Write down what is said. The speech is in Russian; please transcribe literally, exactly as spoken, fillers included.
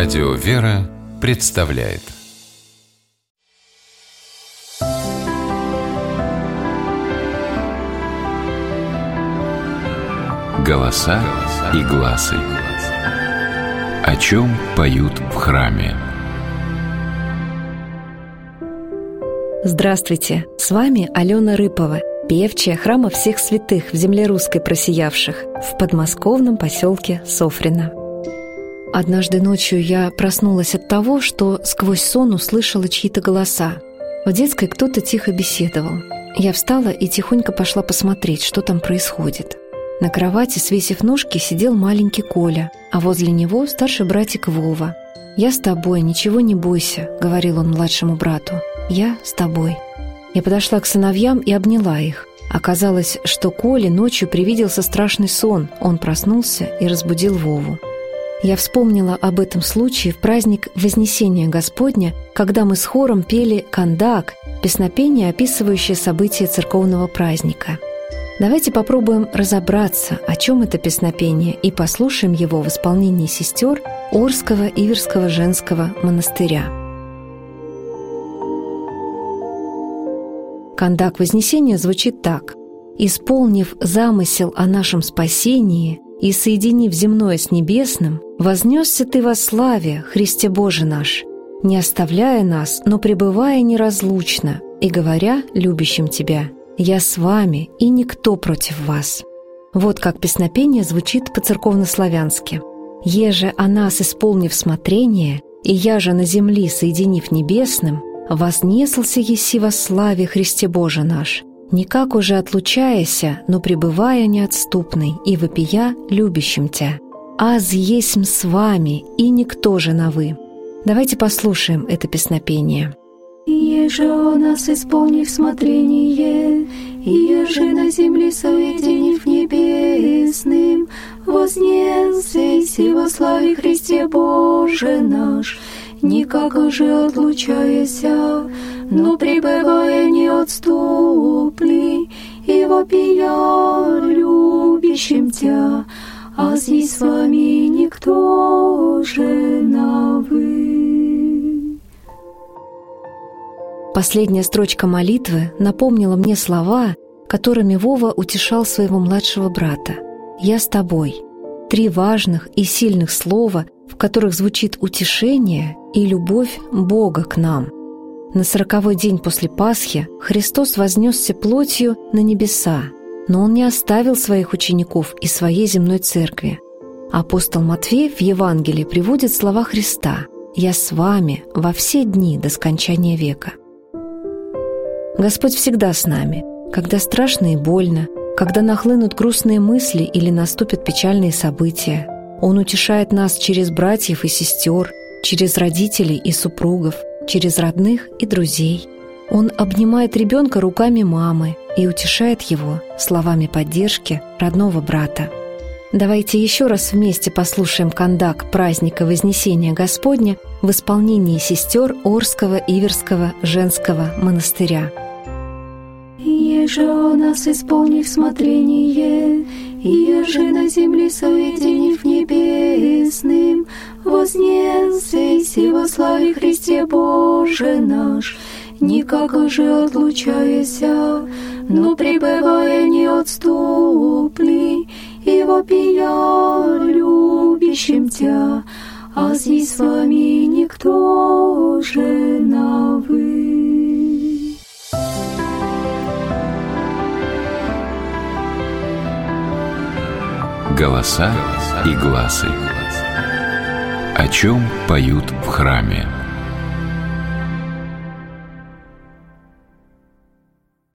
Радио «Вера» представляет «Голоса и гласы». О чем поют в храме? Здравствуйте! С вами Алена Рыпова, певчая храма всех святых в земле русской просиявших в подмосковном поселке Софрино. Однажды ночью я проснулась от того, что сквозь сон услышала чьи-то голоса. В детской кто-то тихо беседовал. Я встала и тихонько пошла посмотреть, что там происходит. На кровати, свесив ножки, сидел маленький Коля, а возле него старший братик Вова. «Я с тобой, ничего не бойся», — говорил он младшему брату. «Я с тобой». Я подошла к сыновьям и обняла их. Оказалось, что Коле ночью привиделся страшный сон. Он проснулся и разбудил Вову. Я вспомнила об этом случае в праздник Вознесения Господня, когда мы с хором пели «Кандак», песнопение, описывающее события церковного праздника. Давайте попробуем разобраться, о чем это песнопение, и послушаем его в исполнении сестер Орского Иверского женского монастыря. Кандак Вознесения звучит так: «Исполнив замысел о нашем спасении и соединив земное с небесным, вознесся Ты во славе, Христе Боже наш, не оставляя нас, но пребывая неразлучно, и говоря любящим Тебя: «Я с вами, и никто против вас». Вот как песнопение звучит по-церковнославянски. «Еже о нас исполнив смотрение, и я же на земли соединив небесным, вознесался еси во славе, Христе Боже наш, никак уже отлучаяся, но пребывая неотступный и вопия любящим Тя. Аз есмь с вами, и никто же на вы». Давайте послушаем это песнопение. «Еже о нас исполнив смотрение, и еже на земле соединив небесным, вознесся во славе, Христе Боже наш, никак уже отлучаяся, но пребывая неотступный, и вопия любящим Тя, а здесь с вами никто же на вы». Последняя строчка молитвы напомнила мне слова, которыми Вова утешал своего младшего брата. «Я с тобой». Три важных и сильных слова, в которых звучит утешение и любовь Бога к нам. На сороковой день после Пасхи Христос вознесся плотью на небеса, но Он не оставил своих учеников и своей земной церкви. Апостол Матфей в Евангелии приводит слова Христа: «Я с вами во все дни до скончания века». Господь всегда с нами, когда страшно и больно, когда нахлынут грустные мысли или наступят печальные события. Он утешает нас через братьев и сестер, через родителей и супругов, через родных и друзей. Он обнимает ребенка руками мамы и утешает его словами поддержки родного брата. Давайте еще раз вместе послушаем кандак праздника Вознесения Господня в исполнении сестер Орского Иверского женского монастыря. «Еже о нас исполнив смотрение, и еже на земле соединив небесным, вознесся во славе, Христе Боже наш, никак уже отлучаяся, но пребывая неотступный, и вопия любящим Тя, а здесь с вами никто же на вы». Голоса и гласы. О чем поют в храме?